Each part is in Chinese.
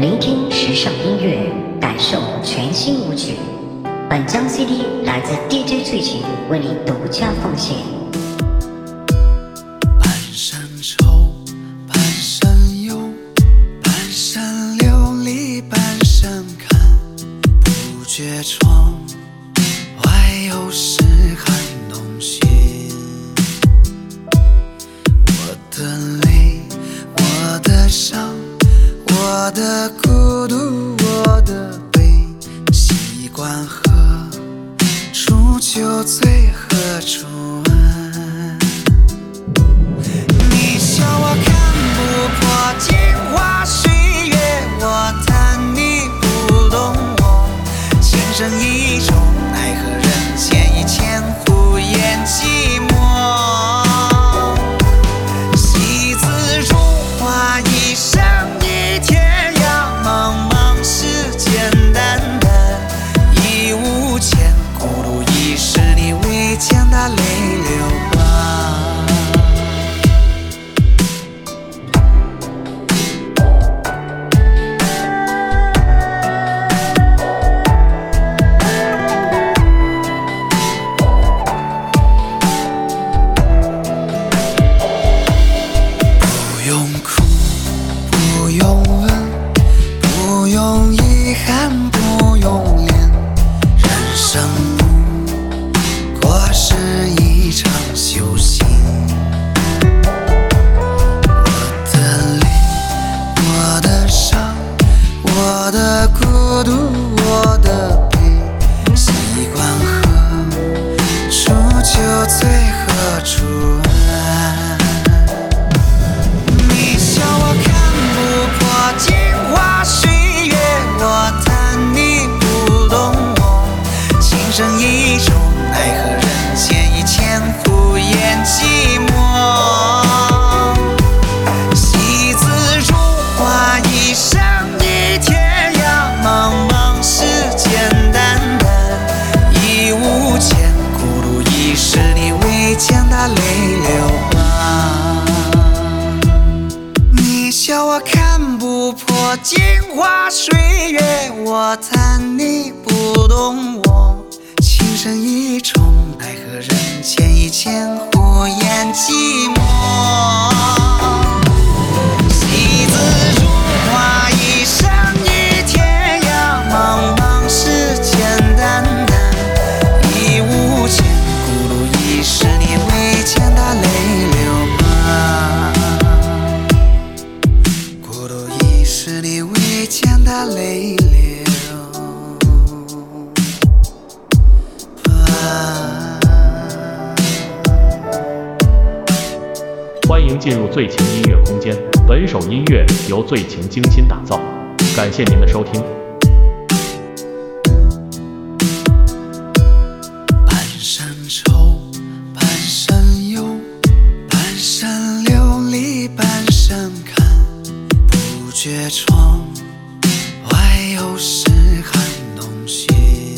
聆听时尚音乐，感受全新舞曲。本张 CD 来自 DJ 翠琴为你独家奉献。 半生愁，半生忧，半生流离，半生看。不觉窗外有时寒冬雪。我的泪，我的伤，我的孤独，我的悲，习惯喝煮酒醉，喝出安。你笑我看不破镜花水月，我叹你不懂我，情深意重，奈何人间一千胡言寂寞。戏子如花，一生一天涯，茫茫世间淡淡已无牵，孤独已是你未见的泪流吧。不用哭，不用问，不用遗憾，不用恋，人生不过是一场修行。我的泪，我的伤，我的孤独，我的悲，习惯喝煮酒醉，喝出安。你笑我看不破镜花水月，我叹你不懂我，情深意重，奈何人间一千胡言寂寞。戏子如花，一生一天涯，茫茫世间淡淡已无牵，孤独已是你未见的泪流吧。你笑我看不破镜花水月，我叹你不懂我，情深意重，奈何人间一千胡言寂寞。戏子如花，一生一天涯，茫茫世间淡淡已无牵，孤独已是你未见的泪流吧。孤独已是你未见的泪流吧。 欢迎进入最情音乐空间，本首音乐由最情精心打造，感谢您的收听。 半生愁，半生忧，半生流离，半生看。不觉窗外有时寒冬雪。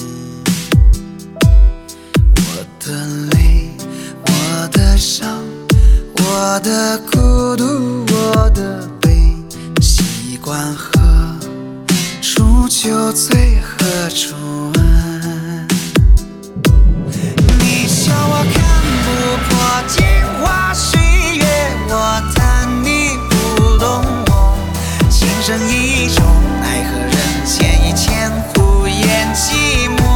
我的泪，我的伤，我的孤独，我的悲，习惯喝煮酒醉，喝出安。你笑我看不破镜花水月，我叹你不懂我，情深意重，奈何人间一千胡言寂寞。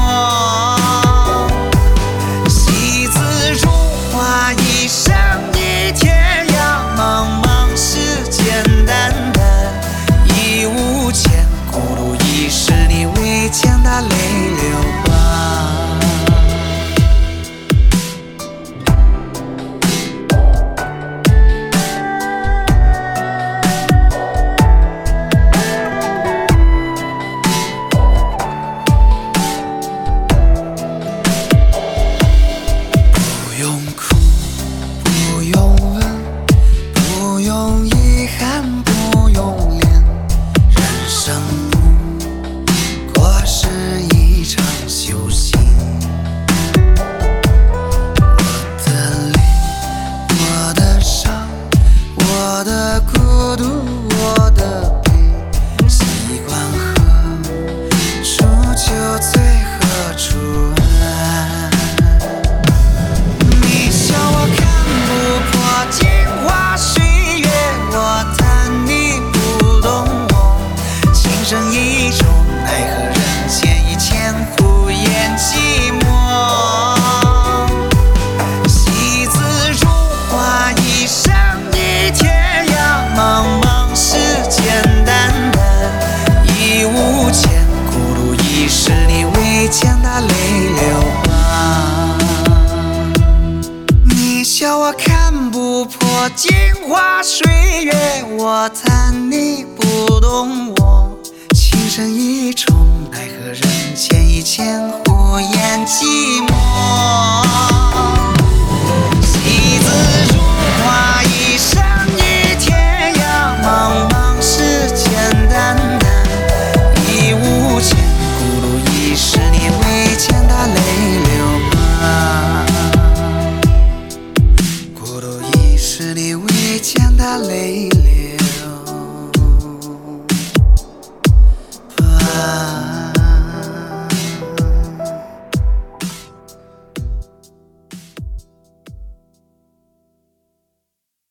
戏子如花，一生一天涯，茫茫世间淡淡已无牵，孤独已是你未见的泪流吧。不用哭，不看不破镜花水月，我叹你不懂我。情深意重，奈何人间一千胡言寂寞。戏子如花，一生一天涯，茫茫世间淡淡已无牵，孤独已是你未见的泪流吧，孤独已是你未见的泪流。